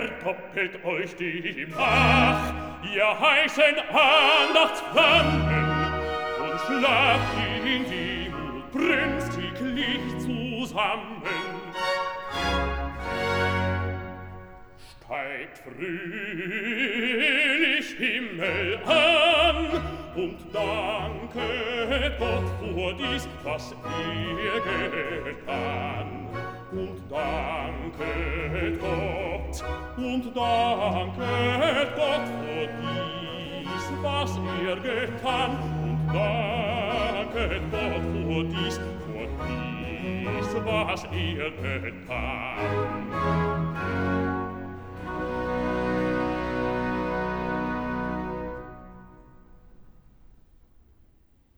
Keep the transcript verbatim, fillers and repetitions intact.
verdoppelt euch die Macht, ihr heißen Andachtsflammen, und schlagt in die Mut brünstiglich zusammen. Steigt fröhlich Himmel an und danket Gott für dies, was ihr getan. Und danket Gott, und danket Gott für dies, was ihr getan. Und danket Gott für dies, für dies, was ihr getan.